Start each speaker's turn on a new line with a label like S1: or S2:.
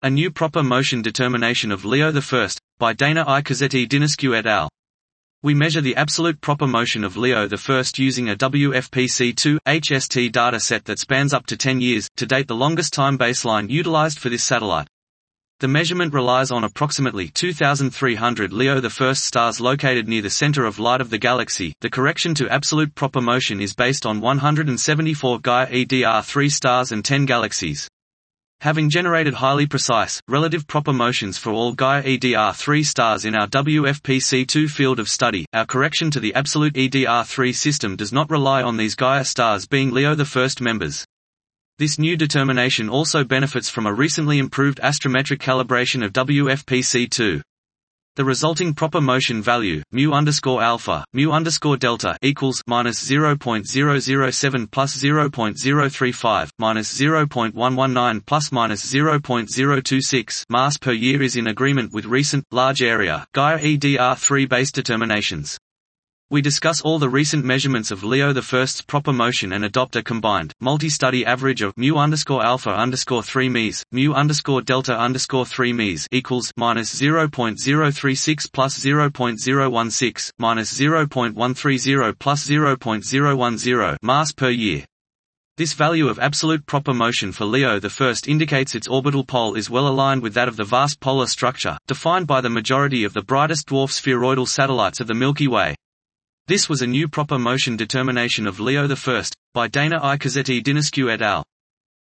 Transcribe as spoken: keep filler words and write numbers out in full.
S1: A new proper motion determination of Leo the First, by Dana I. Cozzetti Dinescu et al. We measure the absolute proper motion of Leo the First using a W F P C two H S T data set that spans up to ten years, to date the longest time baseline utilized for this satellite. The measurement relies on approximately two thousand three hundred Leo the First stars located near the center of light of the galaxy. The correction to absolute proper motion is based on one hundred seventy-four Gaia E D R three stars and ten galaxies. Having generated highly precise, relative proper motions for all Gaia E D R three stars in our W F P C two field of study, our correction to the absolute E D R three system does not rely on these Gaia stars being Leo the First members. This new determination also benefits from a recently improved astrometric calibration of W F P C two. The resulting proper motion value, mu underscore alpha, mu underscore delta equals minus zero point zero zero seven plus zero point zero three five, minus zero point one one nine plus minus zero point zero two six mass per year is in agreement with recent, large area, Gaia E D R three based determinations. We discuss all the recent measurements of Leo the First's proper motion and adopt a combined, multi-study average of mu underscore alpha underscore three ms, mu underscore delta underscore three ms equals minus zero point zero three six plus zero point zero one six, minus zero point one three zero plus zero point zero one zero mass per year. This value of absolute proper motion for Leo the First indicates its orbital pole is well aligned with that of the vast polar structure, defined by the majority of the brightest dwarf spheroidal satellites of the Milky Way. This was a new proper motion determination of Leo the First, by Dana I. Cozzetti Dinescu et al.